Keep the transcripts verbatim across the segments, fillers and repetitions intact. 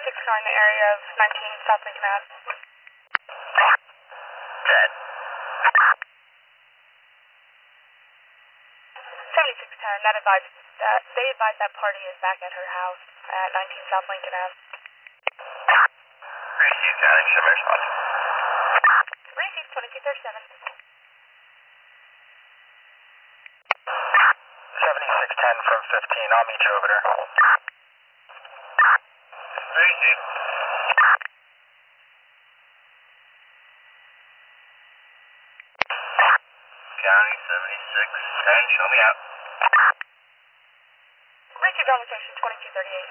seventy-six car in the area of nineteen South Lincoln Ave. Dead. seventy-six ten, that advised, uh, they advised that party is back at her house at nineteen South Lincoln Ave. Received, County. Show me response. Received, twenty-two thirty-seven. seventy-six ten from fifteen. I'll meet you over there. Received. County seventy-six ten. Show me out. Received on location, twenty-two thirty-eight.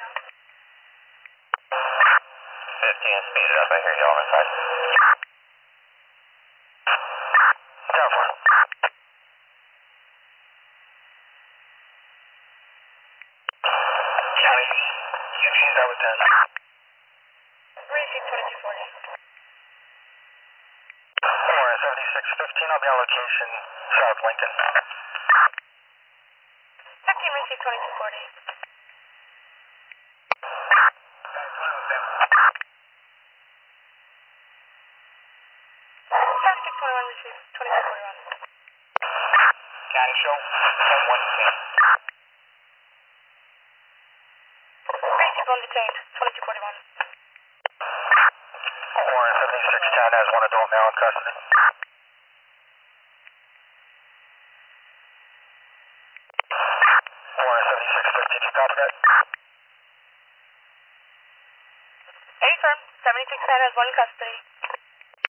fifteen, speed it up. I hear you on my side. Down for it. County, Eugene's out with ten. Received, twenty-two forty. Or seventy-six fifteen, I'll be on location, South Lincoln. fifteen, received, twenty-two forty. seventy-six twenty-one, received, twenty-two forty-one. County, show ten one ten. Received, one detained, twenty-two forty-one. Or seventy-six ten has one adult male in custody. Or seventy-six fifteen, you copy that? A firm, seventy-six ten has one in custody.